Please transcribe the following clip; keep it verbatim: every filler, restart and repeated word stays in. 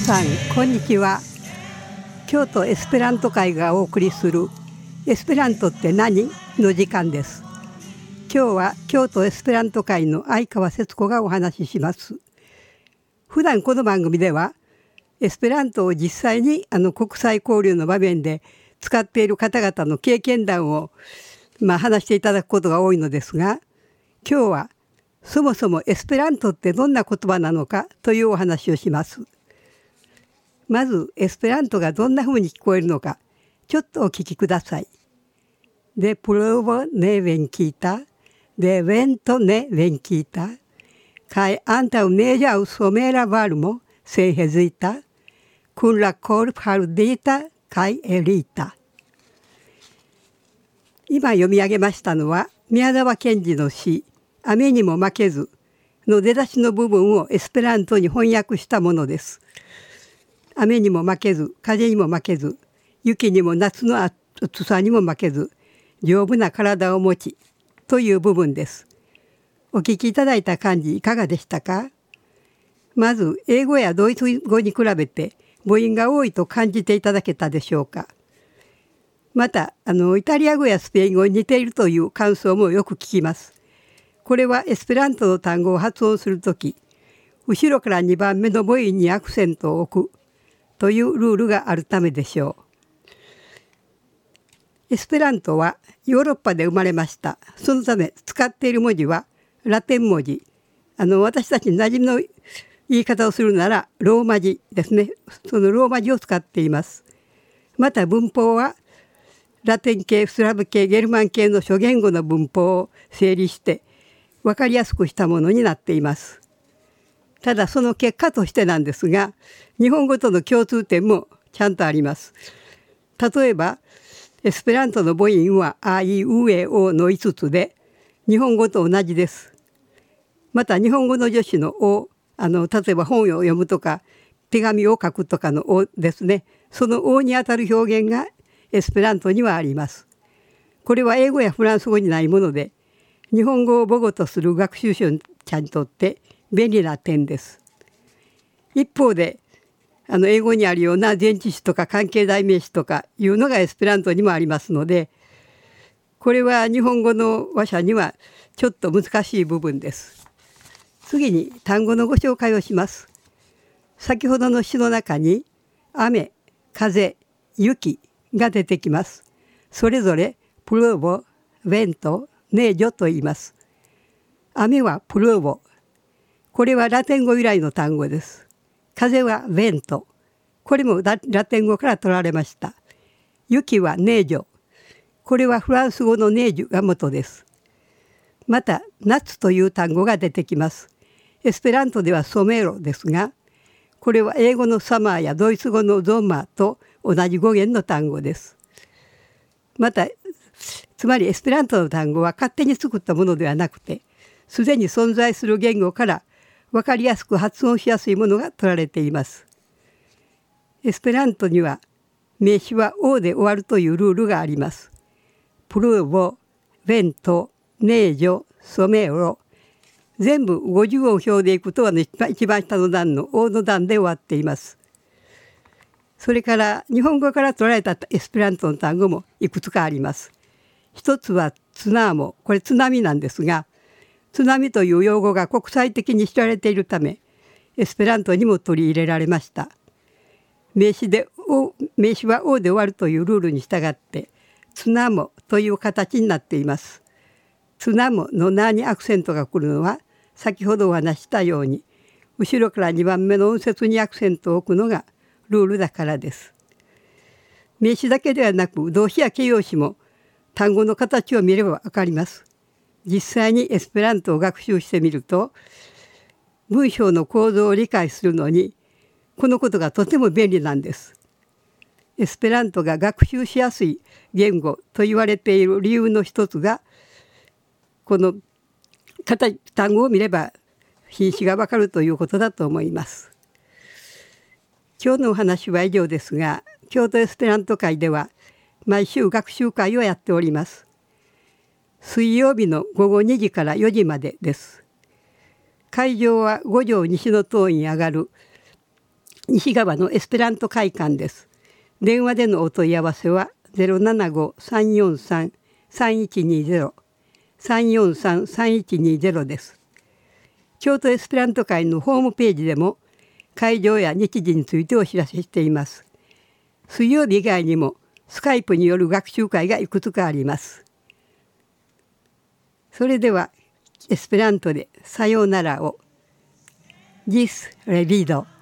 さんこんにちは。京都エスペラント会がお送りするエスペラントって何の時間です。今日は京都エスペラント会の相川節子がお話しします。普段この番組ではエスペラントを実際にあの国際交流の場面で使っている方々の経験談を、まあ、話していただくことが多いのですが、今日はそもそもエスペラントってどんな言葉なのかというお話をします。まずエスペラントがどんな風に聞こえるのかちょっとお聞きください。De pruebo ne venkita, de vento ne venkita, kai anta uneja usomera valmo se hezita, kun la cor pardita kai erita。今読み上げましたのは宮沢賢治の詩「雨にも負けず」の出だしの部分をエスペラントに翻訳したものです。雨にも負けず、風にも負けず、雪にも夏の暑さにも負けず、丈夫な体を持ちという部分です。お聞きいただいた感じいかがでしたか？まず英語やドイツ語に比べて母音が多いと感じていただけたでしょうか？またあのイタリア語やスペイン語に似ているという感想もよく聞きます。これはエスペラントの単語を発音するとき、後ろからにばんめの母音にアクセントを置くというルールがあるためでしょう。エスペラントはヨーロッパで生まれました。そのため使っている文字はラテン文字、あの私たちに馴染みの言い方をするならローマ字ですね。そのローマ字を使っています。また文法はラテン系、スラブ系、ゲルマン系の諸言語の文法を整理して分かりやすくしたものになっています。ただその結果としてなんですが、日本語との共通点もちゃんとあります。例えばエスペラントの母音はあいうえおのいつつで日本語と同じです。また日本語の助詞のお、あの例えば本を読むとか手紙を書くとかのおですね、そのおにあたる表現がエスペラントにはあります。これは英語やフランス語にないもので、日本語を母語とする学習者にとって便利な点です。一方であの英語にあるような前置詞とか関係代名詞とかいうのがエスペラントにもありますので、これは日本語の話者にはちょっと難しい部分です。次に単語のご紹介をします。先ほどの詩の中に雨、風、雪が出てきます。それぞれプルーボ、ベント、ネージョと言います。雨はプルーボ、これはラテン語由来の単語です。風はベント、これも ラ, ラテン語から取られました。雪はネージョ、これはフランス語のネージュが元です。また夏という単語が出てきます。エスペラントではソメロですが、これは英語のサマーやドイツ語のゾンマーと同じ語源の単語です。またつまりエスペラントの単語は勝手に作ったものではなくて、すでに存在する言語から分かりやすく発音しやすいものが取られています。エスペラントには名詞は O で終わるというルールがあります。プルーボ、ベント、ネージョ、ソメロ、全部ごじゅう音表でいくとは一番下の段の O の段で終わっています。それから日本語から取られたエスペラントの単語もいくつかあります。一つはツナーモ、これ津波なんですが、津波という用語が国際的に知られているためエスペラントにも取り入れられました。名詞でお名詞は O で終わるというルールに従ってツナモという形になっています。ツナモの名にアクセントが来るのは先ほどお話したように後ろからにばんめの音節にアクセントを置くのがルールだからです。名詞だけではなく動詞や形容詞も単語の形を見ればわかります。実際にエスペラントを学習してみると文章の構造を理解するのにこのことがとても便利なんです。エスペラントが学習しやすい言語と言われている理由の一つがこの単語を見れば品詞がわかるということだと思います。今日のお話は以上ですが、京都エスペラント会では毎週学習会をやっております。水曜日の午後にじからよじまでです。会場は五条西の塔に上がる西側のエスペラント会館です。電話でのお問い合わせは ゼロななご さんよんさん さんいちにゼロ さんよんさん さんいちにゼロです。京都エスペラント会のホームページでも会場や日時についてお知らせしています。水曜日以外にもスカイプによる学習会がいくつかあります。それではエスペラントでさようならを。ジスレビド。